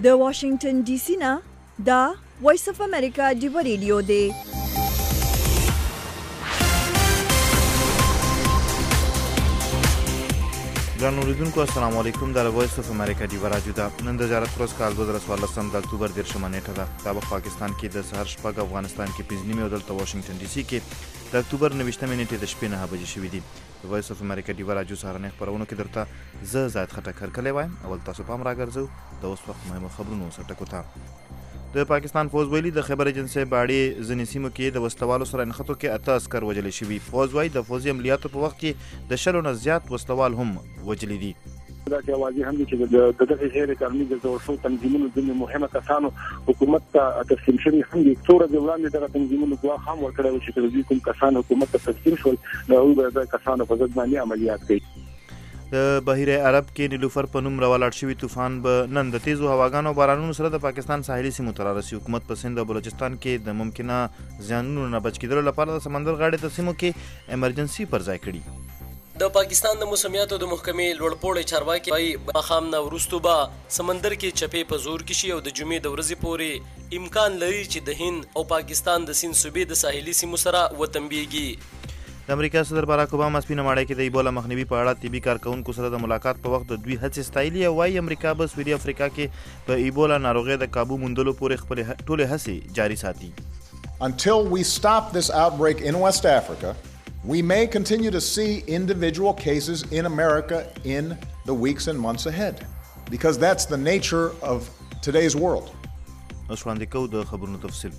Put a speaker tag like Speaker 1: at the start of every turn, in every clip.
Speaker 1: د واشنگټن ډي سي نه دا وایس اف امریکا ډیو ریډیو دی.
Speaker 2: ګرانو اوریدونکو السلام علیکم. د وایس اف امریکا ډیو راډیو دا نن د 2013 کال 2014 د اکتوبر 13 نیټه ده. دا په پاکستان کې د سحر شپږ، افغانستان کې 5 او دلته واشنگټن ډي سي کې د اکتوبر 29 نیټه د شپې 9 بجې شوې دي. د وایس اف امریکا ډیو راډیو سهارنۍ خبرونه کې درته زه زاید خټک هرکلی وایم. اول تاسو پام راګرځو د اوس وخت مهمو خبرونو سرټکو ته. د پاکستان فوج ویلي د خیبر ایجنسۍ باړې ځینې سیمو کې د وسلوالو سره نښتو کې 8 عسکر وژلي شوي. فوج وایي د فوجي عملیاتو په وخت کې د 10 نه زیات وسلوال هم وژلي دي.
Speaker 3: دا چې واضح هم دي چې د دغه غیر قانوني د ورشو تنظیمونو د مهمه کسانو حکومت ته تسلیم شوي هم دي. څو ورځې وړاندې دغه تنظیمونو ګواښ هم ورکړی و چې دوی کوم کسان حکومت ته تسلیم شول نو هغوی به د کسانو په ضد باندې عملیات کوي.
Speaker 2: د بحیره عرب کې نیلوفر په نوم راولاړ شوي طوفان به نن د تیزو هواګانو او بارانونو سره د پاکستان ساحلي سیمو ته رارسي. حکومت په سند او بلوچستان کې د ممکنه زیانونو نه بچ کېدلو لپاره د سمندر غاړې ته سیمو کې ایمرجنسي پر ځای کړي.
Speaker 4: د پاکستان د موسمیاتو د محکمې لوړپوړی چارواکي وايي ماښام نه وروستو به سمندر کې چپې په زور کې شي او د جمعې د ورځې پورې امکان لري چې د هند او پاکستان د سیند صوبې د ساحلي سیمو سره وتمبیږي.
Speaker 2: د امریکا صدر باراک اوباما سپینه ماړی کې د ایبولا مخنیوي په اړه طبي کارکونکو سره د ملاقات په وخت د دوی هڅې ستایلې او وايي امریکا به سویلي افریقا کې په ایبولا ناروغۍ د قابو موندلو پورې خپلې ټولې هڅې جاري ساتي.
Speaker 5: Until we stop this outbreak in West Africa, we may continue to see individual cases in America in the weeks and months ahead, because that's the nature of today's world.
Speaker 2: اوس وړاندې کوو د خبرونو تفصیل.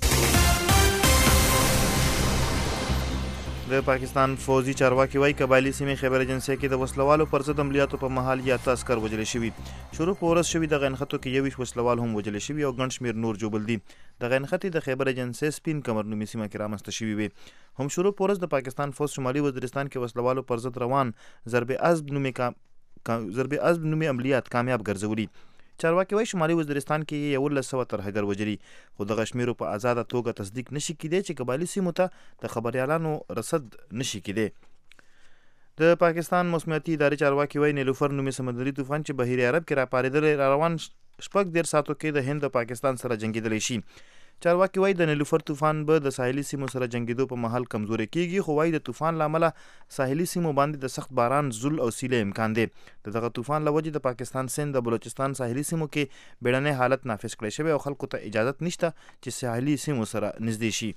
Speaker 2: د پاکستان فوجي چارواکي وايي قبایلي سیمې خیبر ایجنسۍ کې د وسلوالو پر ضد عملیاتو په مهال یا 8 عسکر وژلي شوي. شروع په ورځ شوي دغه نښتو کې 21 وسلوال هم وژلي شوي او ګڼ شمېر نور ژوبل دي. دغه نښتې د خیبر ایجنسۍ سپین کمر نومي سیمه کې رامنځته شوي وي. هم شروع په ورځ د پاکستان فوج شمالي وزیرستان کې وسلوالو پر ضد روان ضرب عزم نومي عملیات کامیاب ګرځولي. چارواکي وايي شمالي وزیرستان کې 1100 ترهګر وژلي، خو دغه شمیرو په آزاده توګه تصدیق نشي کېدی چې قبایلي سیمو ته د خبریالانو رصد نشي کېدی. د پاکستان موسمیاتي ادارې چارواکي وايي نیلوفر نومي سمندري طوفان چې بحیره عرب کې راپارېدلی را روان 14 ساعتو کې د هند او پاکستان سره جنګېدلی شي. چارواکي وايي د نیلوفر طوفان به د ساحلي سیمو سره جنګېدو په مهال کمزوري کېږي، خو وايي د طوفان له امله ساحلي سیمو باندې د سخت باران، زول او سیلې امکان دی. د دغه طوفان له وجې د پاکستان سند او بلوچستان ساحلي سیمو کې بیړنی حالت نافذ کړی شوی او خلکو ته اجازت نشته چې ساحلي سیمو سره نږدې شي.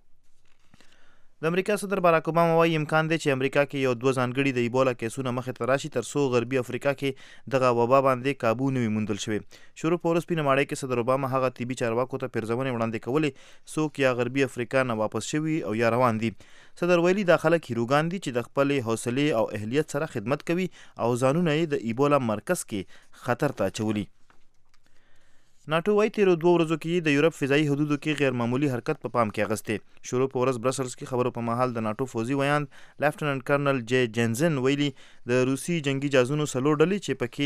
Speaker 2: د امریکا صدر باراک اوباما وايي امکان دی چې امریکا کې یو 2 ځانګړي د ایبولا کیسونه مخې ته راشي تر څو غربي افریقا کې دغه وبا باندې قابو نه وي موندل شوی. شروع په ورځ سپینه ماړی کې صدر اوباما هغه طبي چارواکو ته پیرزونې وړاندې کولې څوک یا غربي افریقا نه واپس شوي او یا روان دي. صدر ویلي دا خلک هیروګان دي چې د خپلې حوصلې او اهلیت سره خدمت کوي او ځانونه یې د ایبولا مرکز کې خطر ته اچولي. ناټو وايي تیرو 2 ورځو کې د یورپ فضایي حدودو کې غیر معمولی حرکت په پام کې اغستی. شروع په ورځ برسلز کې خبرو په مهال د ناټو فوجي ویاند لیفټننټ کرنل جے جینزن ویلي د روسي جنگي جازونو 3 ډلې چې پکې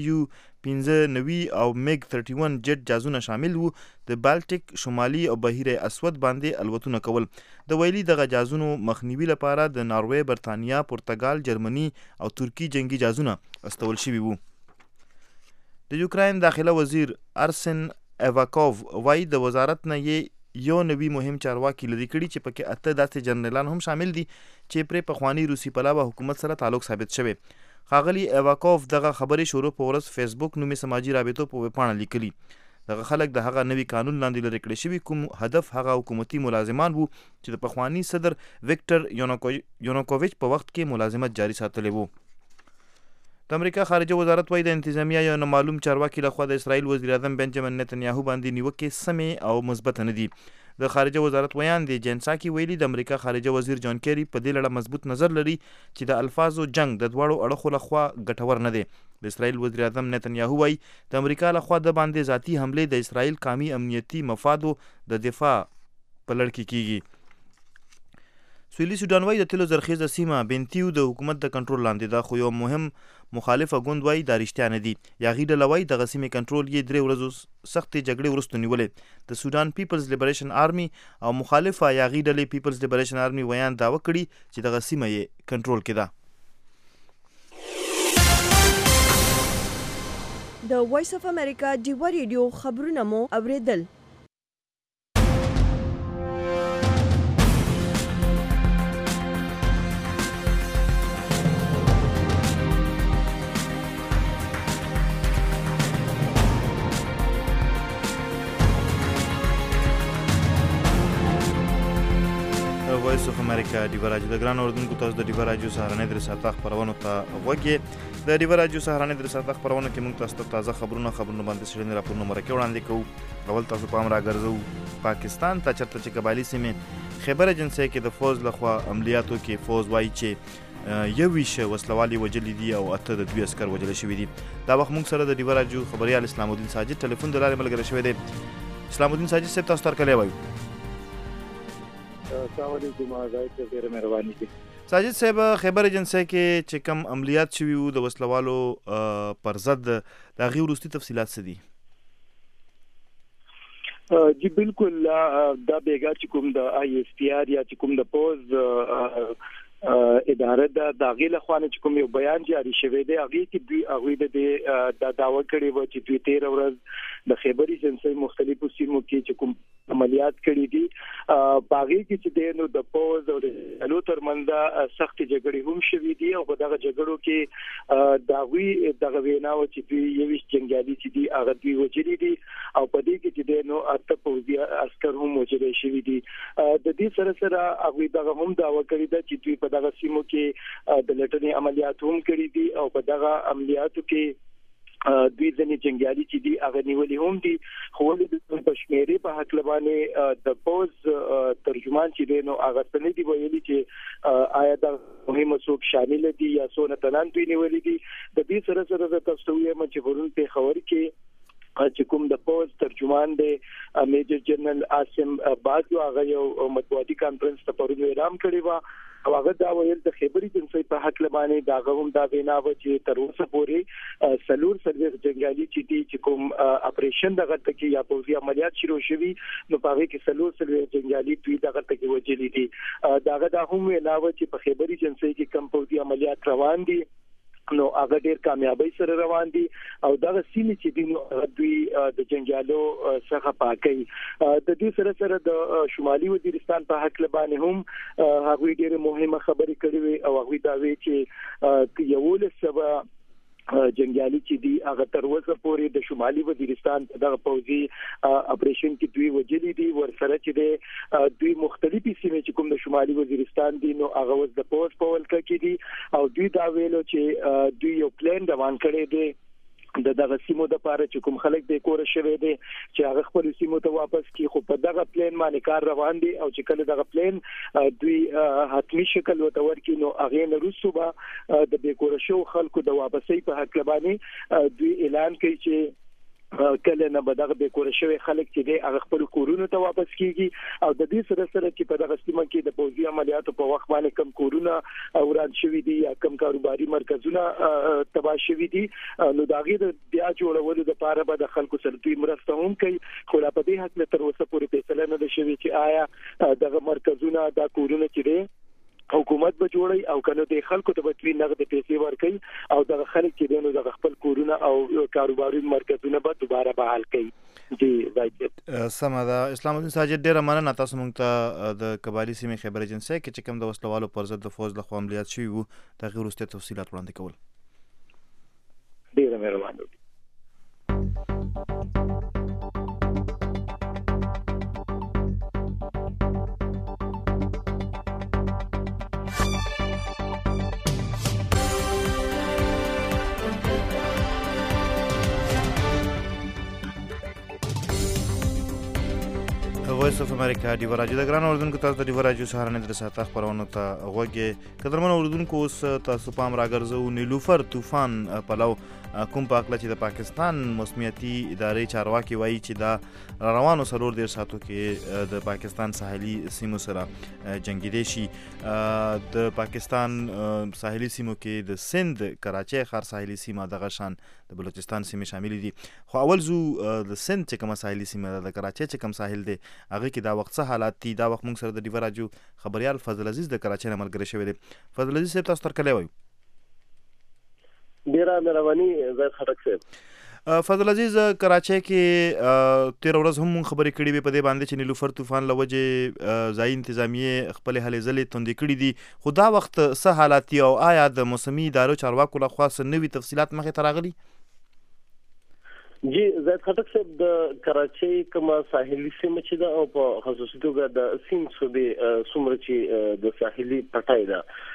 Speaker 2: TU-95 او میګ 31 جیټ جازونه شامل وو د بالټیک، شمالي او بحیره اسود باندې الوتونه کول. د ویلي دغه جازونو مخنیوي لپاره د ناروې، برتانیا، پرتګال، جرمني او ترکی جنگي جازونه استول شوي وو. د یوکراین داخله وزیر ارسن ایواکوف وايي د وزارت نه یو نوي مهم چارواکي لري کړي چې پکې 8 داسې جنرالان هم شامل دي چې پرې پخوانی روسي پلاوه حکومت سره تعلق ثابت شوی. ښاغلي ایواکوف دغه خبرې شروع په ورځ فیسبوک نومي سماجي رابطو په ویبپاڼه لیکلي. دغه خلک د هغه نوي قانون لاندې لرې کړی شوي کوم هدف هغه حکومتي ملازمان وو چې د پخوانی صدر ویکټر یونوکوویچ په وخت کې ملازمت جاري ساتلی وو. د امریکا خارجه وزارت وايي د انتظامیه یو نامعلوم چارواکي لخوا د اسرائیل وزیر اعظم بنجامین نتنیاهو باندې نیوکې سمې او مثبت نه دي. د خارجه وزارت ویاند جنساکي ویلي د امریکا خارجه وزیر جان کیری په دې لړه مضبوط نظر لري چې د الفاظو جنگ د دواړو اړخو لخوا ګټور نه دی. د اسرائیل وزیر اعظم نتنیاهو وايي د امریکا لخوا د باندې ذاتي حملې د اسرائیل قومي امنیتي مفادو د دفاع په لړ کې کیږي. سویلي سودان وايي د تیلو زرخیزه سیمه بنتیو د حکومت د کنټرول لاندې ده، خو یو مهم مخالفه ګوند وايي دا رښتیا نه دي. یاغي ډله وايي دغه سیمې کنټرول یې 3 ورځو سختې جګړې وروسته نیولې. د سودان پیپلز لیبریشن آرمي او مخالفه یاغي ډلې پیپلز لیبریشن آرمي ویان دعوه کړي چې دغه سیمه یې کنټرول کې ده.
Speaker 1: د وایس اف امریکا ډیوا ریډیو خبرونه مو اوریدل.
Speaker 2: وایس اف امریکا ډیوا راډیو د ګران اوردونکو تاسو د ډیوا راډیو سهارنۍ درې ساعته خبرونو ته غوږی. د ډیوا راډیو سهارنۍ درې ساعته خبرونه کې موږ تاسو ته تازه خبرونه باندې څېړنې راپورونه مرکه وړاندې کوو. اول تاسو پام راګرځو پاکستان ته چرته چې قبایلي سیمې خیبر ایجنسۍ کې د فوز لخوا عملیاتو کې فوز وایي چې 21 وسلوالي وجلي دي او 8 د دوی عسکر وجل شوي دي. دا وخت موږ سره د ډیوا راډیو خبريال اسلام الدین ساجد ټلیفون د لارې ملګری شوی دی. اسلام الدین ساجد صاحب تاسو تر کله وایو؟
Speaker 3: السلام علیکم. زاید ډېر مهرباني دي.
Speaker 2: ساجد صاحب خیبر ایجنسۍ کې چې کوم عملیات شوي وو د وسلوالو پر ضد د هغې وروستي تفصیلات څه دي؟
Speaker 3: جی بالکل دا بیګا چې کوم د آی اس پی آر یا چې کوم د پوز اداره د هغې لخوا چې کوم یو بیان جاري شوی دی هغې کې دوی هغوی د دعوه کړې وه چې دوی 13 ورځ د خیبر ایجنسۍ مختلفو سیمو کې چې کوم عملیات کړي دي په هغې کې چې دی نو د پوز او د ډلو ترمنځ سختې جګړې هم شوي دي او په دغه جګړو کې د هغوی دغه وینا وه چې دوی 21 جنګیالي چې دي هغه دوی وژلي دي او په دې کې چې دی نو 8 پوځي عسکر هم وژلی شوي دي. د دې سره سره هغوی دغه هم دعوه کړې ده چې دوی په دغه سیمو کې د لټنې عملیات هم کړي دي او په دغه عملیاتو کې دوی ځنې جنګیالي چې دي هغه نیولي هم دي. خو ولې د شمېرې په هکله باندې د پوز ترجمان چې دی نو هغه څه نه دي ویلي چې آیا دا مهمه څوک شامل دي یا څونه تنان دوی نیولي دي. د دې سره سره زه تاسو ته وایم چې پرون پېښور کې چې کوم د پوز ترجمان دی میجر جنرال عاصم باجو هغه یو مطبوعاتي کانفرنس ته پرون اعلان کړی و او هغه دا ویل د خیبر ایجنسۍ په حق باندې دا هم دا وینا و چې تر اوسه پورې سلور سرویس جنګیالي چې دي چې کوم اپریشن دغه تکي یا پوځي عملیات شروع شوي نو په هغه کې سلور سرویس جنګیالي دوی دغه تکي وجلي دي. دا هم وینا و چې په خیبر ایجنسۍ کې کم پوځي عملیات روان دي نو هغه ډېر کامیابی سره روان دي او دغه سیمې چې دي نو دوی د جنګیالو څخه پاکي. د دې سره سره د شمالي وزیرستان په حق باندې هم هغوی ډېر مهمه خبرې کړې وي او هغوی دا وی چې یو سبا جنګیالي چې دي هغه تر اوسه پورې د شمالي وزیرستان دغه پوځي اپریشن کې دوی وجلي دي ورسره چې دوی مختلفي سیمې چې کوم د شمالي وزیرستان دي نو هغه وز د پوز په ولکه کې دي او دوی دا ویلو چې دوی یو پلان روان کړی دی دغه سیمو د پاره چې کوم خلک د کور شوي دي چې هغه خپل سیمو ته واپس کی خو په دغه پلان باندې کار روان دي او چې کله دغه پلان دوی حتمی شکل وتور کی نو هغه نه رسوبه د بیکور شو خلکو د واپسۍ په حق باندې دوی اعلان کوي چې کله نه بدغه به کور شوی خلک چې د هغه خپل کورونو ته واپس کیږي او د دې سره سره چې په دغه سیمه کې د پوځي عملیاتو په وخت باندې کم کورونه وران شوي دي یا کم کاروباري مرکزونه تباه شوي دي نو دا غي د بیا جوړولو لپاره به د خلکو سره دوی مرسته هم کوي. خو لا په دې حق له تر اوسه پورې فیصله نه ده شوې چې آیا دغه مرکزونه دا کورونه چې دي حکومت به جوړي او کنه د خلکو ته به نقد پیسې ورکړي او د خلک چې دینو د خپل کورونه او کاروباري مرکزونه به دوباره بحال کړي. جی زاید
Speaker 2: سمه ده. اسلام الدین ساجد ډیره مننه تاسو موږ ته د قبایلي سیمې خیبر ایجنسۍ کې چې کوم د وسلوالو پر ضد د فوز لخوا عملیات شوي وو د هغې وروستي تفصیلات وړاندې کول.
Speaker 3: ډیره مهرباني.
Speaker 2: وایس اف امریکا ډیوا راډیو د ګران اوردونکو تاسو د ډیوا راډیو سهارنۍ درې ساعته خبرونو ته غوږی. قدرمن اوردونکو اوس تاسو پام راګرځو نیلوفر طوفان پلو کوم په اړه چې د پاکستان موسمیاتي ادارې چارواکي وایي چې دا روانو سلور دیر ساعتو کې د پاکستان ساحلي سیمو سره جنګیدلی شي. د پاکستان ساحلي سیمو کې د سند کراچۍ ښار ساحلي سیمه دغه شان د بلوچستان سیمې شامل دي. خو اول زو د سند چې کومه ساحلي سیمه ده د کراچۍ چې کوم ساحل دی هغه کې دا وخت څه حالات دي. دا وخت موږ سره د ډیوا راډیو خبريال فضل عزیز د کراچۍ نه ملګری شوی دی. فضل عزیز صاحب تاسو تر کله وایو؟
Speaker 3: ډیره مهرباني زاید خټک صاحب.
Speaker 2: فضل عزیز کراچۍ کې 13 ورځ هم خبرې کړې وې په دې باندې چې نیلوفر طوفان له وجې ځایي انتظامیې خپلې هلې ځلې توندې کړي دي، خو دا وخت څه حالات دي او آیا د موسمي ادارو چارواکو لخوا څه نوي تفصیلات مخې ته راغلي؟
Speaker 6: جی زید خټک صاحب د کراچۍ کومه ساحلي سیمه چې ده او په خصوصي توګه د سیند صوبې څومره چې د ساحلي پټای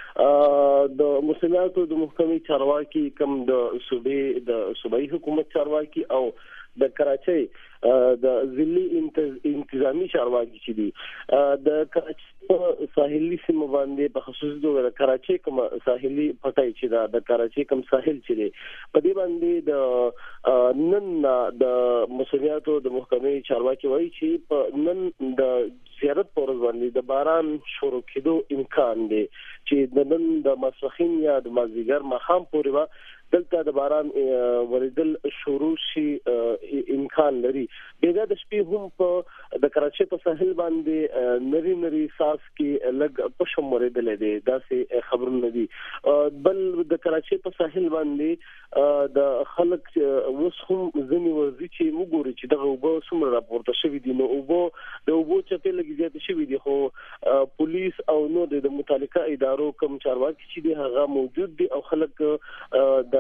Speaker 6: ده د مسلمانانو د محکمې چارواکي کم د صوبې د صوبایي حکومت چارواکي او د کراچۍ د ضلعي انتظامی چارواکي چې دي د کراچۍ په ساحلي سیمه باندې په خصوصي توګه د کراچۍ کوم ساحلي پټای چې دا د کراچۍ کوم ساحل چې دی په دې باندې د نن د مسلمانانو د محکمې چارواکي وایي چې په نن د زیارت پر باندې د باران شروع کېدو امکان دی چې د نن د ماسپښین یا د مازدیګر ماښام پورې دلته د باران وریدل شروع شي امکان لري. بیګا د شپې هم په د کراچۍ په ساحل باندې نری ساس کې لګ پښم وریدل دي داسې خبرونه دي. بل د کراچۍ په ساحل باندې د خلک اوس هم ځنی ورزي چې وګوري چې دغه وبو څومره راپورته شوی دي، نو وبو د وبو چپې لګي زیات شوی دي، خو پولیس او نو د متعلقه ادارو کوم چارواکي چې دي هغه موجود دي او خلک د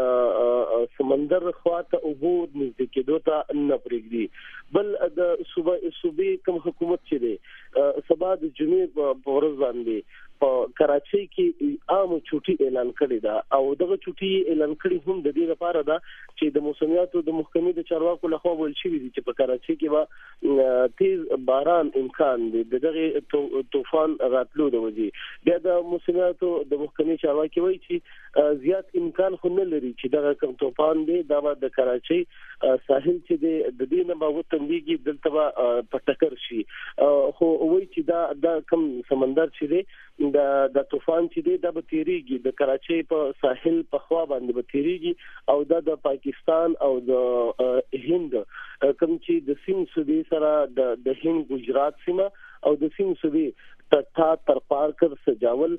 Speaker 6: سمندر خواته وبو نږدې کېدو ته نه پرېږدي. بل د صوبې کوم حکومت چې دی سبا د جمعې په ورځ باندې په کراچۍ کې عام چوټي اعلان کړی دا او دغه چوټي اعلان کړی هم د دې لپاره دا چې د موسمیاتو د محکمې د چارواکو لخوا ویل شوی دي چې په کراچۍ کې به تیز باران امکان دی دغه طوفان راتلو د وجې. بیا د موسمیاتو د محکمې چارواکي وایي چې زیات امکان خو نه لري چې دغه کوم طوفان دی دا به د کراچۍ ساحل چې دی د دې نه به وتندېږي دلته به په ټکر شي، خو وایي چې دا کوم سمندر چې دی د طوفان چې دی دا به تیریږي د کراچۍ په ساحل په خوا باندې به تیریږي او دا د پاکستان او د هند کوم چې د سیند صوبې سره د هند ګجرات سیمه او د سیند صوبې تر پارکر سجاول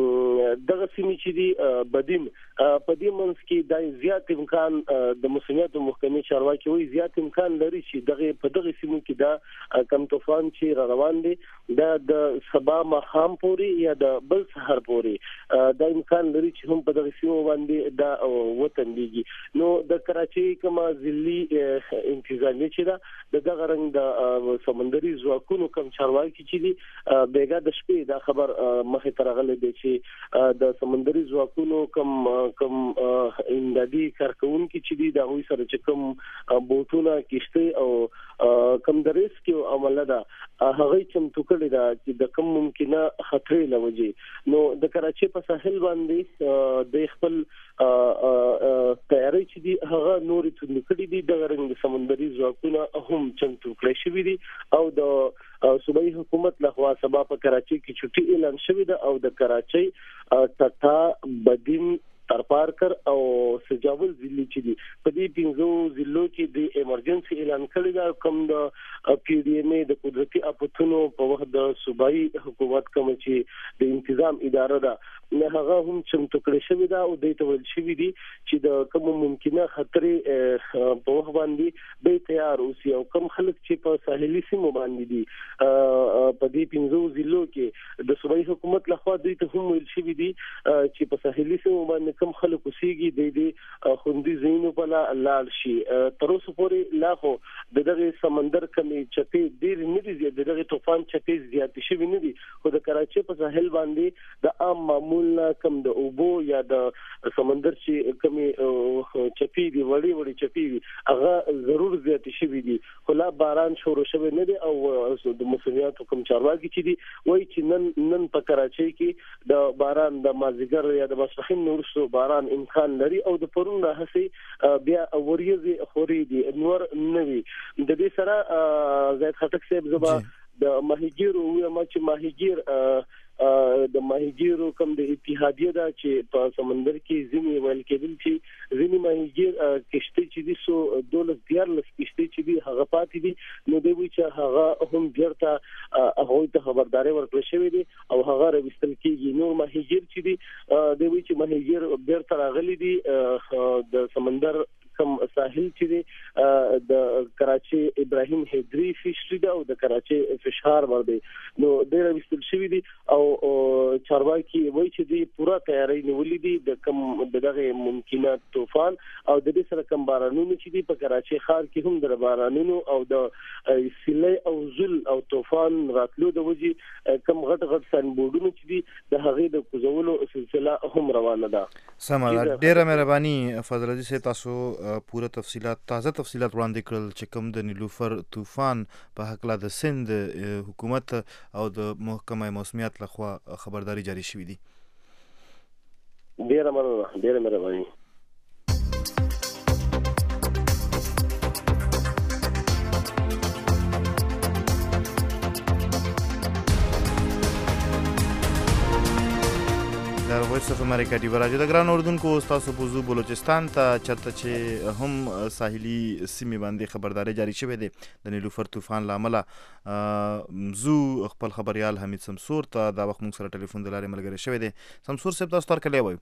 Speaker 6: دغه سیمې چې دی بدیم په دې منځ کې د زیات امکان د مسلمانانو محکمې چارواکي وایي زیات امکان لري چې په دغه سیمو کې دا کم طوفان چې را روان دي دا د سبا ماښام پورې یا د بل سحر پورې دا امکان لري چې هم په دغه سیمو باندې دا وتندېږي. نو د کراچۍ کومه ضلعي انتظامیه چې دا دغه رنګ د سمندري ځواکونو کوم چارواکي چې دي بیګا د شپې دا خبر مخې ته راغلی دی چې د سمندري ځواکونو کوم امدادي کارکونکي چې دي د هغوی سره چې کوم بوټونه کښتۍ او کوم د ریسکیو عمله ده هغه چمتو کړی ده چې د کوم ممکنه خطرې له وجې. نو د کراچۍ په ساحل باندې د خپل تیاری چې دي هغه نورې توندې کړي دي دغه رنګ د سمندري ځواکونه هم چمتو کړی شوي دي او د صوبایي حکومت لخوا سبا په کراچۍ کې چوټي اعلان شوی ده او د کراچۍ ټټا بدین تر پارکر او سجاول ضلع چې دي په دې پنځو ضلعو کې د ایمرجنسي اعلان کړی دا کوم د پی ډي ام د قدرتي اپتونو په وخت د صوبایي حکومت کوم چې د انتظام اداره ده نه هغه هم چمتو کړی شوی دا او د ټول شوی دي چې د کوم ممکنه خطرې په وخت باندې به تیار اوسي او کوم خلک چې په ساحلي سیمو باندې دي په دې پنځو ضلعو کې د صوبایي حکومت لخوا دوی ته هم ویل شوی دي چې په ساحلي سیمو باندې کوم خلک اوسېږي د خوندي ځایونو په لاړ شي. تر اوسه پورې لا خو دغه سمندر کمې چپې ډېرې نه دي د دغه طوفان چپې زیاتې شوي نه دي خو د کراچۍ په ساحل باندې د عام معمول نه کم د اوبو یا د سمندر چې کمې چپې دي وړي چپې دي هغه ضرور زیاتې شوي دي خو لا باران شروع شوی نه دی او د مسلمانانو کوم چارواکي چې دي وایي چې نن په کراچۍ کې د باران د مازدیګر یا د ماسپښین وروسته باران امکان لري او د پرون راهسي بیا وریځې خوري دي نور نوي. د دې سره زید خټک صاحب زبا د ماهیګیرو وایم چې ماهیګیر د ماهیګیرو کوم د اتحادیه دا چې په سمندر کې ځینې ویل کېدل چې ځینې ماهیګیر کشتۍ چې دي سو 12 کشتۍ چې دي هغه پاتې دي نو دوی وایي چې هغه هم بیرته هغه ته خبرداري ورکړل شوې دي او هغه راوستل کېږي. نو ماهیګیر چې دي دوی وایي چې ماهیګیر بیرته راغلي دي د سمندر کم ساحل چې دی د کراچي ابراهیم هیدری فشری دا او د کراچي فشار باندې نو ډېر وستل شوی دي او چارواکي وایي چې دی پوره تیاری نیولې دي د کم دغه ممکنه طوفان او د دې سره کم بارانونو چې دی په کراچي ښار کې هم د بارانونو او د سیلې او زل او طوفان راتلو د وجې کم غټ سنبوډونو چې دی د هغې د کوزولو سلسله هم روانه ده.
Speaker 2: سمه ده، ډیره مهرباني فضل عزیز صاحب، تاسو پوره تازه تفصیلات وړاندې کړل چې کوم د نیلوفر طوفان په هکله د سند حکومت او د محکمه موسمیات لخوا خبرداري جاری شوې دي.
Speaker 6: ډیره مننه، ډیره مهرباني.
Speaker 2: در وایس اف امریکا دی راجو د ګران اردوونکو تاسو په بلوچستان ته چرته چې هم ساحلي سیمې باندې خبرداري جاری شوې ده د نیلوفر طوفان لامل زو خپل خبريال حمید سمسور ته دا وخت موږ سره ټلیفون د لارې ملګری شوی دی. سمسور صاحب تاسو تر کله وایو؟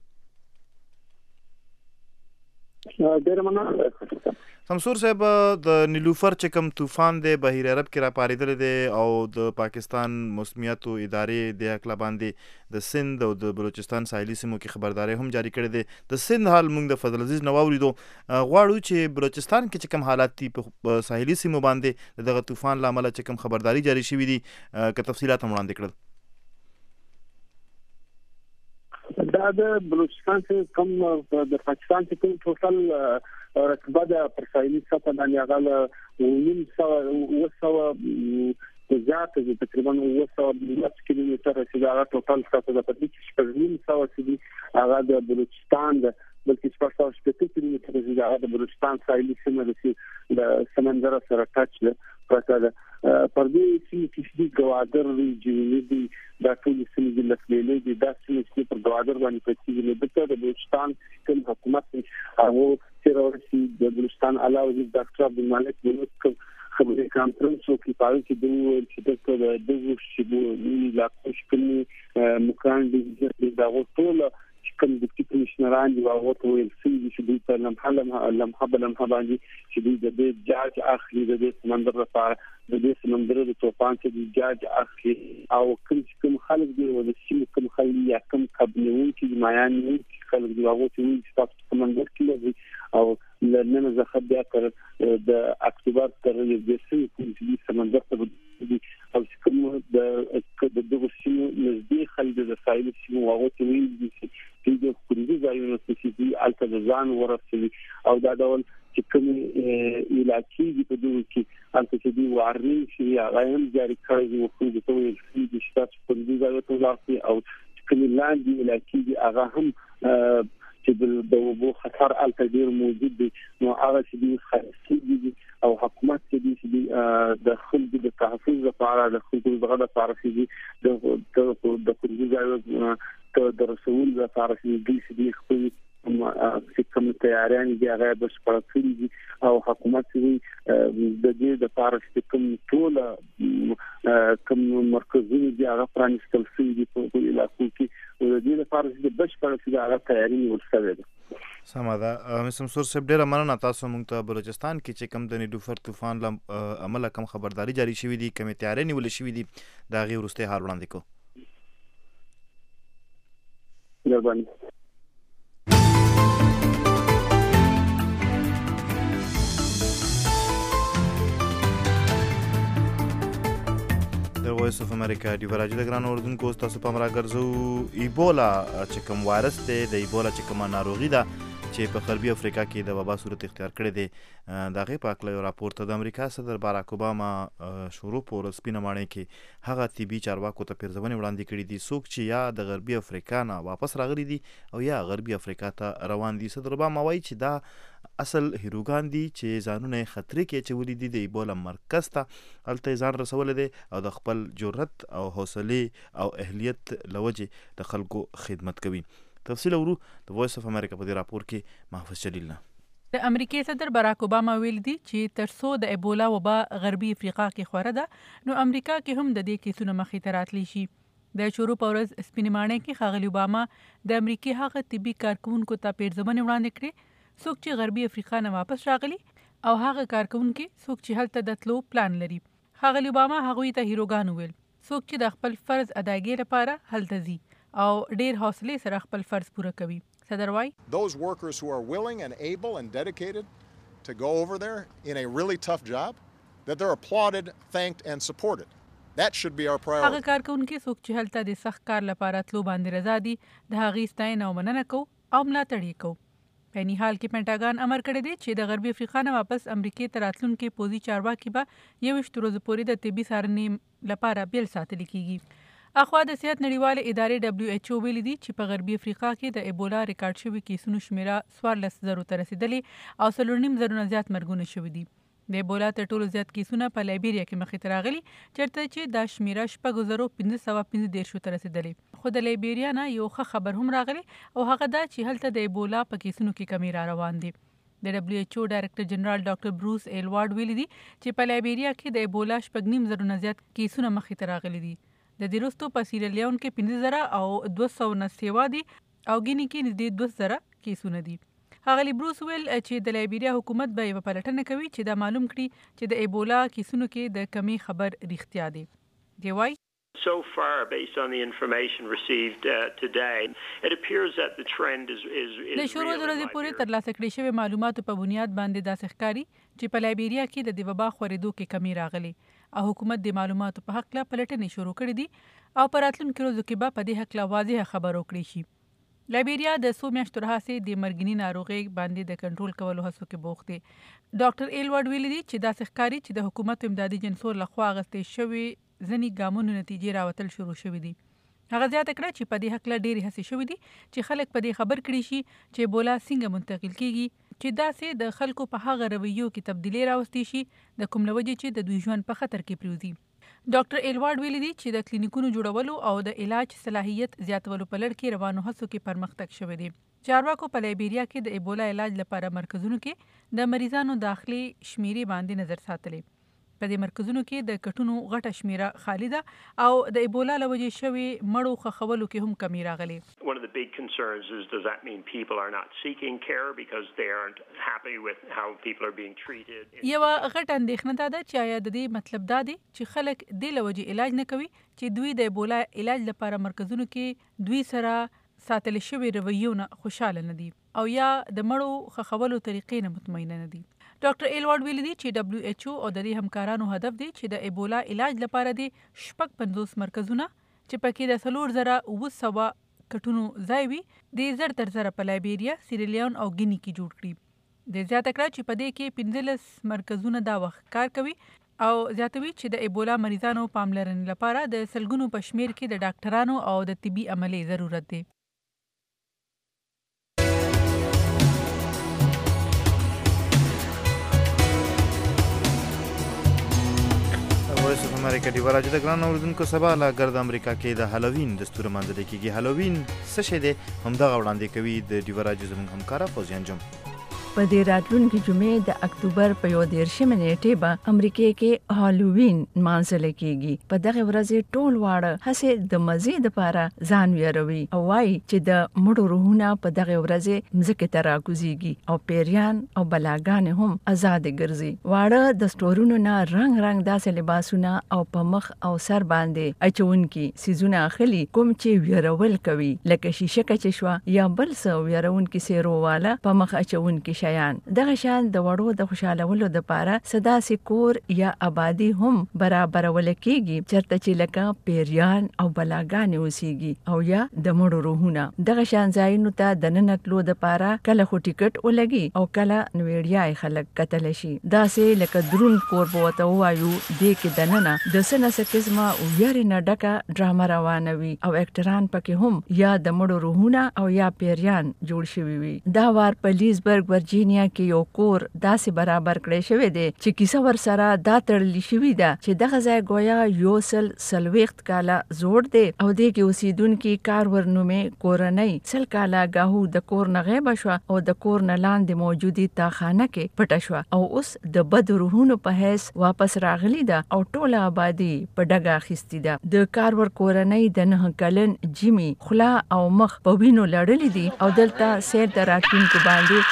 Speaker 3: ډېر مننه.
Speaker 2: سمسور صاحب، د نیلوفر چې کوم طوفان دی بحیر عرب کې را پارېدلی دی او د پاکستان موسمیاتو ادارې د هکله باندې د سند او د بلوچستان ساحلي سیمو کې خبرداری هم جاری کړی دی. د سند حال موږ د فضل عزیز نه واورېدو، غواړو چې بلوچستان کې چې کوم حالات دي په ساحلي سیمو باندې د دغه طوفان له امله چې کوم خبرداری جاری شوي دي که تفصیلات هم وړاندې کړل.
Speaker 3: دا د بلوچستان چې کوم د پاکستان چې کوم ټوټل رقبه د پر ساحلي سطح باندې هغه 900 زیات دي، تقریبا 900 کیلومتر چې دا ټوټل سطح د پدې کې 900 چې دي هغه د بلوچستان د بلکې 480 کیلومتر چې دا د بلوچستان ساحلي سیمه د سمندر سره ټچ ده پرته ده. پر دې چې ګوادر جوړې دي دا ټول سیمې د لسلې دي، دا سیمې چې پر ګوادر باندې پېښې د بلوچستان کوم حکومت او چې د بلوچستان علاوه د ډاکټر عبدالمالک بلوچ خبرې کانفرنس کې پاره کې د دغه شیبو لا کوشکنی مکان دي دا ټول کوم د کمیشنران دی او ته ویل چې دوی په لمحه باندې چې د جاج اخلي د سمندر لپاره د سمندر د طوفان کې د جاج اخلي او کوم خلک دی او د سیمه کوم خلک یا کوم قبلون کې مایان خلک دی هغه چې تاسو سمندر کې او لنن زخه بیا تر د اکتوبر تر د سمندر ته او کوم د دغه سیمه نږدې خلک د ساحل سیمه هغه چې د خپلې ځایونو چې الته ځان ورسوي او دا ډول چې کوم علاقې په دغه کې الته چې دی وارنینګ شي هغه هم جاری کړی دی او خو د توې د شتات په دې ځای ته لاړ او کوم لاندې علاقې هغه هم چې د وبو خطر الته ډیر موجود دي نو هغه چې دی خاصي دي او حکومت چې دی د خلکو د تحفظ لپاره د خلکو دغه لپاره چې د خلکو ځای د رسول لپاره چې دی خپل کوم تیاریان دي هغه بشپړ کړي دي او حکومت د دې لپاره چې کوم ټول کوم مرکزونه دي هغه پرانستل شوي دي په علاقو کې او د دې لپاره چې بشپړ چې هغه تیاری ورسره ده.
Speaker 2: سمه ده. مسمسور صاحب ډیره مننه، تاسو موږ ته بلوچستان کې چې کوم د نیلوفر طوفان عمله کوم خبرداري جاری شوې دي کوم تیاری نیول شوې دي دا غي ورسته حال وړاندې کو.
Speaker 3: مهرباني.
Speaker 2: وایس اف امریکا دی راجو د ګران اردوونکو تاسو په امرا ګرځو ایبولا چې کوم وایرس دی د ایبولا چې کوم ناروغي ده چې په غربي افریقا کې د وبا صورت اختیار کړی دی دا غي په اکل یو راپور ته د امریکا صدر باراک اوباما شروع پر سپینه مانې کې هغه طبي چارواکو ته پیرزونې وړاندې کړې دي څوک چې یا د غربي افریقا نه واپس راغلي دي او یا غربي افریقا ته روان دي. صدر اوباما وایي چې دا اصل هیروګان دي چې ځانونه خطرې کې چولې دي د ایبولا مرکز ته الته ځان رسول دي او د خپل جرأت او حوصله او اهلیت لوجه د خلکو خدمت کوي. تفصیل ورو د وایس اف امریکا په دې راپور کې محفوظ جلیل نه.
Speaker 7: د امریکای صدر باراک اوباما ویل دي چې ترڅو د ایبولا وبا غربي افریقا کې خوره ده نو امریکا کې هم د دې کیسونو مخې ته راتلی شي. د شروع په ورځ سپینې ماڼۍ کې ښاغلي اوباما د امریکای هغه طبي کارکونکو ته پیرزونې وړاندې کړې څوک چې غربي افریقا نه واپس راغلي او هغه کارکونکي څوک چې هلته د تلو پلان لري. ښاغلي اوباما هغوی ته هیروګان وویل څوک چې د خپل فرض ادایګۍ لپاره هلته ځي او ډیر حوصلې سره خپل فرض پوره کوي. صدر وای
Speaker 5: Those workers who are willing and able and dedicated to go over there in a really tough job, that they're applauded, thanked and supported. That should be our priority.
Speaker 7: هغه کارکونکي څوک چې هلته د سخت کار لپاره تلو باندې رضا دي د هغې ستاینه او مننه کوو او ملاتړ یې کوو. په نهال کې پینټاګان امر کړی دی چې د غربي افریقا نه واپس امریکې ته راتلونکي پوځي چارواکي به 21 ورځې پورې د طبي څارنې لپاره بیل ساتل کیږي. اخوا د صحت نړیوالې ادارې WHO ویلي دي چې په غربي افریقا کې د ایبولا ریکارډ شوي کیسونو شمیره 14,000 ته رسیدلې او 4.5 نه زیات مرګونه شوي دي. د ایبولا تر ټولو زیات کیسونه په لایبیریا کې مخې ته راغلي چېرته چې دا شمیره 5,515 ته رسیدلې. خو د لایبیریا نه یو ښه خبر هم راغلی او هغه دا چې هلته د ایبولا په کیسونو کې کمی را روان دي. د WHO ډایرکټر جنرال ډاکټر بروس ایلوارډ ویلي دي چې په لایبیریا کې د ایبولا 5,000 نه زیات کیسونه مخې ته راغلي دي. د دې وروسته په سیریلیون کې 15,000 او 200 نه سیوا دي او ګینی کې نږدې 2,000 کیسونه دي. ښاغلي بروس ویل چې د لایبیریا حکومت به یوه پلټنه کوي چې دا معلوم کړي چې د ایبولا کیسونو کې د کمی خبر رښتیا دی. دی وایي
Speaker 8: So far, based on the information received today, it appears that the trend is
Speaker 7: د شروع د ورځې پورې ترلاسه کړي شوی معلوماتو په بنیاد باندې داسې ښکاري چې په لایبیریا کې د وبا خورېدو کې کمی راغلی او حکومت د معلوماتو په حق لا پلټنې شروع کړې دي او په راتلونکي ورځو کې به په دې حق لا واضح خبر وکړي شي. لایبیریا د څو میاشتو راهیسې د مرګني ناروغۍ باندې د کنټرول کولو هڅو کې بوخت دی. ډاکټر ایلوارډ ویلي دي چې داسې ښکاري چې د حکومت امدادي جنسور لخوا اخیستې شوي ځینې ګامونو نتیجې راوتل شروع شوي دي. هغه زیاته کړه چې په دې هکله ډېرې هڅې شوي دي چې خلک په دې خبر کړي شي چې ایبولا څنګه منتقل کیږي چې داسې د خلکو په هغه رویو کې تبدیلي راوستي شي د کوم له وجې چې د دوی ژوند په خطر کې پریوزي. ډاکټر ایلوارډ ویلي دي چې د کلینیکونو جوړولو او د علاج صلاحیت زیاتولو په لړ کې روانو هڅو کې پرمختګ شوی دی. چارواکو په لایبیریا کې د ایبولا علاج لپاره مرکزونو کې د مریضانو داخلي شمیرې باندې نظر ساتلی. په دې مرکزونو کې د کټونو غټه شمیره خالی ده او د ایبولا له وجې شوي مړو خښولو کې هم کمی راغلی.
Speaker 8: One of the big concerns is, does that mean people are not seeking care because they aren't happy with how people are being treated?
Speaker 7: یوه غټه اندېښنه دا ده چې آیا د دې مطلب دا دی چې خلک دې له وجې علاج نه کوي چې دوی د ایبولا علاج لپاره مرکزونو کې دوی سره ساتل شوي رویو نه خوشحاله نه دي او یا د مړو خښولو طریقې نه مطمئنه نه دي. ډاکټر ایلوارډ ویلي دي چې WHO او د دې همکارانو هدف دی چې د ایبولا علاج لپاره د 50 مرکزونه چې پکې د 4,900 کټونو ځای وي د زر تر زره په لایبیریا، سیریلیون او ګینی کې جوړ کړي. د زیاته کړه چې په دې کې 15 مرکزونه دا وخت کار کوي او زیاتوي چې د ایبولا مریضانو پاملرنې لپاره د سلګونو په شمیر کې د ډاکټرانو او د طبي عملې ضرورت دی.
Speaker 2: وایس اف امریکا دی وراجه د ګران اوردونکو سبا لا ګرد امریکا کې د هالووین دستور مانځل کېږي. هالووین څه شی دی همدغه وړاندې کوي د دیوراجه زموږ همکاره فوزیان جم.
Speaker 9: په دې راتلونکي جمعې د اکتوبر په 11 نیټې به امریکا کې هالووین مانځل کېږي. په دغه ورځ ټول واړه هڅه د مزید لپاره ځان ویروي او وايي چې د مړو روحونه په دغه ورځ مزکه ته راکوزيږي او پیریان او بلاګان هم آزاد ګرځي. واړه د ستورونو نه رنگ رنگ داسې لباسونه او په مخ او سر باندې اچونکي سيزونه اخلي کوم چې ویرول کوي لکه شیشه کچ شو یا بل څه ویرونکي سیرو والا په مخ اچونکي دغه شان د وړو د خوشالولو د پاره صدا سکور یا آبادی هم برابر ولکېږي چرته چې لکه پیریان او بلاګان اوسېږي او یا د مړو روحونه. دغه شان ځایونو ته د ننتلو د پاره کله خو ټیکټ ولګي او کله نویړیای خلک کتل شي. دا سه لکه درون کور بوته وایو د کې د ننه د سنسه قسمه او یاري نه ډکه ډراما روانوي او اکټران پکې هم یا د مړو روحونه او یا پیریان جوړ شوي وي. دا وار په لیزبرګ ورجینیا کې یو کور داسې برابر کړی شوی دی چې کیسه ور سره دا تړلی شوی ده چې دغه ځای گویا یو سلويخت کاله زوړ دی او د کې اوسیدونکو کار ورنومې کورنۍ سل کاله غاهو د کور نه غیب شو او د کور نه لاندې موجودي تاخانه کې پټ شو او اوس د بد روحونو په هیڅ واپس راغلی ده او ټوله آبادی په ډګه اخیستی ده. د کار ور کورنۍ د 9 کلن جیمی خلا او مخ په وینو لړلې دي او دلته سیر دراتونکو باندې څنګه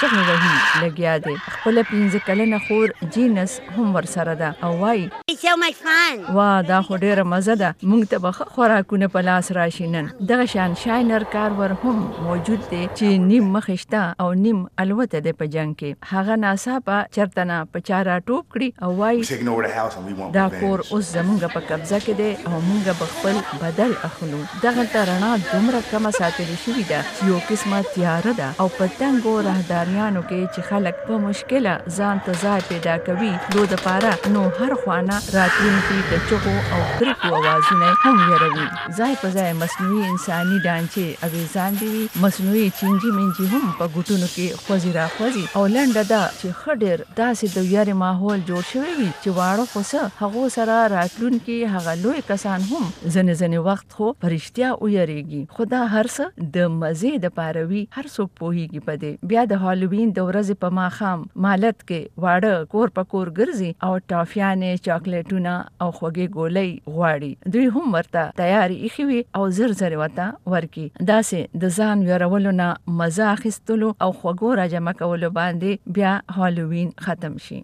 Speaker 9: قوي لګیا دی. خپل 15 کلنه خور جینس هم ورسره ده او وایي وا دا خو ډیره مزه ده، موږ ته به خوراکونه په لاس راشي نن. دغه شان شاینر کارور هم موجود دی چې نیم مخشته او نیم الوته دی په جنگ کې. هغه ناڅاپه چرته نه په چاره ټوپ کړي او وایي دا کور اوس زموږ په قبضه کې دی او موږ به خپل بدل اخلو. دغلته رڼا دومره کمه ساتلې شوې ده چې یو قسمه تیاره ده او په تنګو راهداریانو کې چې خلک په مشکله ځان ته ځای پیدا کوي نو دپاره نو هر خوانه راتلونکي د چغو او کرکو اوازونه هم یروي. ځای په ځای مصنوعي انساني ډانچې اویزان دي، مصنوعي چینجي منجي هم په ګوتونو کې خوځي راخوځي او لنډه ده چې ښه ډېر داسې د ویارې ماحول جوړ شوی وي چې واړه خو څه هغو سره راتلونکي هغه لوی کسان هم ځینې وخت خو په رښتیا ویریږي. خو دا هر څه د مزې دپاره وي، هر څوک پوهیږي په دې. بیا د هالووین د ورځې په ماښام مالت کې واړه کور په کور ګرځي او ټافیانې، چاکلیټونه او خوږې ګولۍ غواړي. دوی هم ورته تیاری ایښي وي او زر ورته ورکي. داسې د ځان ویرولو نه مزه اخیستلو او خوږو راجمع کولو باندې بیا هالووین ختم شي.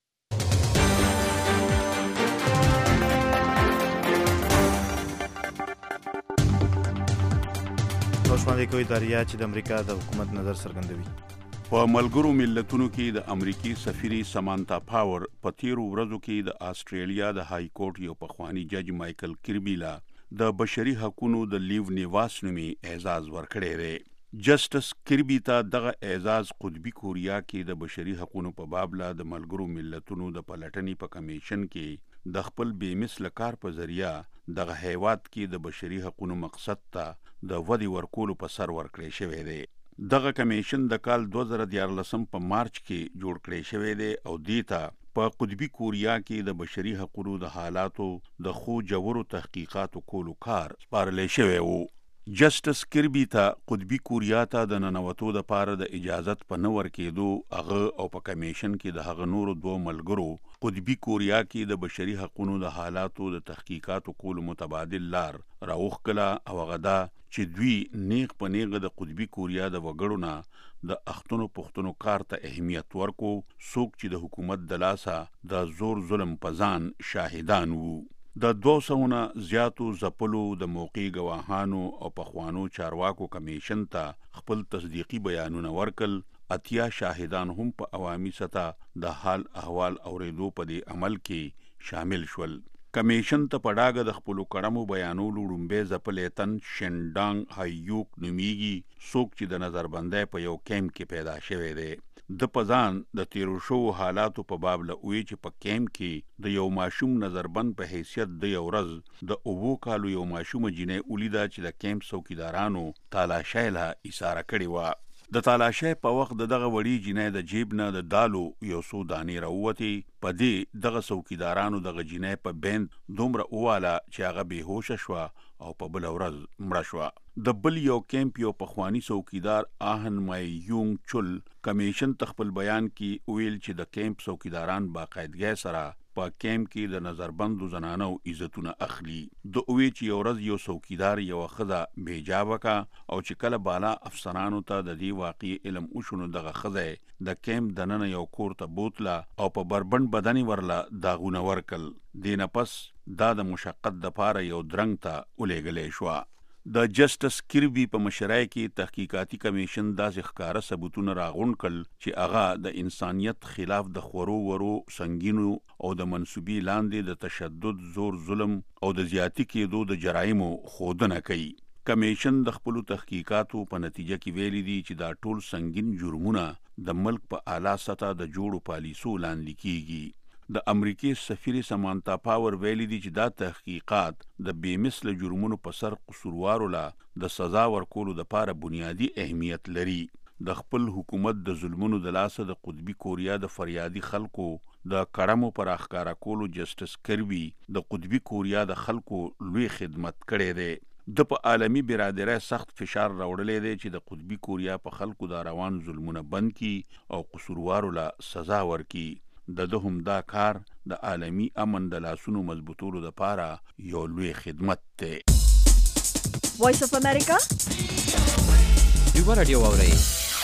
Speaker 2: خوشمندي کوي داریا چې د امریکا د حکومت نظر څرګندوي.
Speaker 10: په ملګرو ملتونو کې د امریکي سفیري سمانتا پاور په تیرو ورځو کې د آسټرالیا د های کورټ یو پخوانی جج مایکل کربي لا د بشري حقوقو د لیو نیواس نومي اعزاز ورکړی دی. جسټس کربي ته دغه اعزاز قطبي کوریا کې د بشري حقوقو په باب لا د ملګرو ملتونو د پلټنې په کمیشن کې د خپل بې مثله کار په ذریعہ دغه هیواد کې د بشري حقوقو مقصد ته د ودې ورکولو په سر ورکړی شوی دی. دغه کمیشن د کال 2014 په مارچ کې جوړ کړی شوی دی او دیتا په قطبي کوریا کې د بشري حقوقو د حالاتو د خو جوړو تحقیقاتو کولو کار سپارل شوی وو. جسټس کربي ته قطبي کوریا ته د ننوتو د پاره د اجازت په نه ورکېدو هغه او په کمیشن کې د هغه نورو دوه ملګرو قطبي کوریا کې د بشري حقوقو د حالاتو د تحقیقاتو کولو متبادل لار راوخکله او هغه دا چې دوی نیغ په نیغ د قطبي کوریا د وګړو نه د اختونو پختونو کار ته اهمیت ورکو، څوک چې د حکومت د لاسه د زور ظلم په ځان شاهدان وو. د 200 نه زیاتو ځپلو د موقع ګواهانو او پخوانو چارواکو کمیشن ته خپل تصدیقي بیانونه ورکل. 80 شاهدان هم په عوامي سطح د حال احوال اوریدو په دې عمل کې شامل شول. کمیشن ته په ډاګه د خپلو کړمو بیانولو لومبې ځپلې تن شینډانګ هایوک نومیږي، څوک چې د نظربندۍ په یو کیمپ کې پیدا شوی دی. د پځان د تیرو شو حالاتو په باب لوي چې په کیمپ کې د یو ماشوم نظربند په حیثیت د یو ورځ د 2 کالو یو ماشوم جنې ولیدا چې د کیمپ څوکیدارانو تالاشۍ له اشاره کړې و. د تالاشۍ په وخت دغه وړي جنې د جیب نه د دالو یو څو دانې راووتې. په دې دغه څوکیدارانو دغه جنې په بند دومره واله چې هغه بېهوشه شوه او په بل ورځ مړه شوه. د بل یو کیمپ یو پخوانی څوکیدار آهن مای یونګ چول کمیشن تخپل بیان کې ویل چې د کیمپ څوکیداران باقاعدګۍ سره په کیمپ کې د نظربندو زنانو عزتونه اخلي. د اوی چې یو ورځ یو څوکیدار یو خزه بیجابه کا او چې کله بالا افسرانو ته د دې واقع علم وشونو دغه خزه د کیمپ دننه یو کور ته بوتله او په بربند بدني ورله داغونه ورکل. دینه پس دا د مشقت د پاره یو درنګ ته ولېګلې شو. د جسټس کربي په مشرۍ کې تحقیقاتي کمیشن داسې ښکاره ثبوتونه راغونډ کړل چې هغه د انسانیت خلاف د خورو ورو سنگینو او د منسوبي لاندې د تشدد، زور، ظلم او د زیاتی کېدو د جرایمو ښودنه کوي. کمیشن د خپلو تحقیقاتو په نتیجه کې ویلي دي چې دا ټول سنگین جرمونه د ملک په اعلی سطح د جوړو پالیسو لاندې کیږي. د امریکای سفیر سمانتا پاور ویلي دي چې دا تحقیقات د بې مثله جرمونو په سر قصوروارو لا د سزا ورکولو لپاره بنیادی اهمیت لري. د خپل حکومت د ظلمونو د لاسه د قطبي کوریا د فریادي خلکو د کړمو پر اخکارا کولو جسټس کربي د قطبي کوریا د خلکو لوی خدمت کړی دی. د په عالمی برادرۍ سخت فشار راوړلې دی چې د قطبي کوریا په خلکو د روان ظلمونه بند کی او قصوروارو لا سزا ورکي. د هم دا کار د عالمی امن د لاسونو مضبوطولو لپاره یو لوی خدمت دی.
Speaker 1: وایس اف امریکا
Speaker 11: یو رادیو اورئ